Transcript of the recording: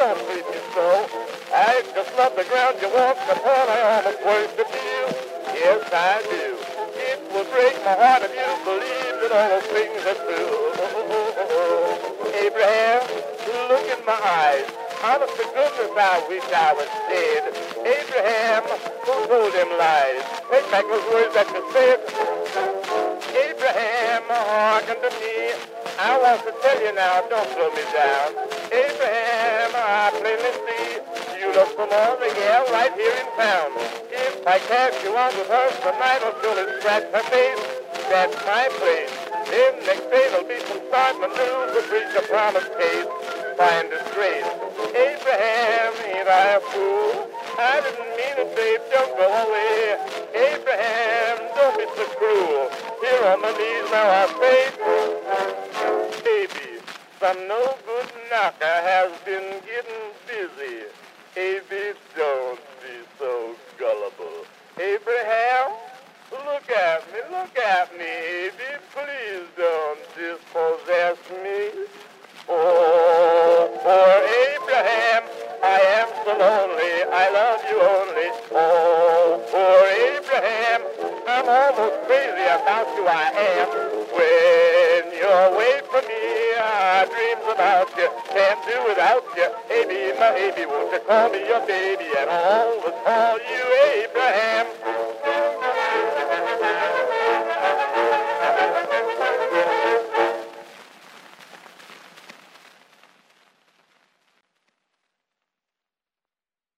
don't treat me so. I just love the ground you walk upon. I almost worship you. Yes, I do. It will break my heart if you believe that all those things are true. Abraham, look in my eyes. Honest to goodness, I wish I was dead. Abraham, who told them lies? Take back those words that you said. Abraham, hearken to me. I want to tell you now, don't slow me down. Abraham, I plainly see you look for more than yeah, right here in town. If I catch you out with her tonight, I'll surely scratch her face. That's my place. Then next day there'll be some startling news to preach a promised case. Find disgrace. Abraham, ain't I a fool? I didn't mean it, babe, don't go away. Abraham, don't be so cruel. Here on my knees now I say, baby, some no good knocker has been getting busy. Baby, don't be so gullible. Abraham, look at me, baby, please don't dispossess me. Oh, poor Abraham, I am so lonely, I love you only. Oh, poor Abraham, I'm almost crazy about you, I am. When you're away from me, I dreams about you, can't do without you. Baby, my baby, won't you call me your baby and all the time?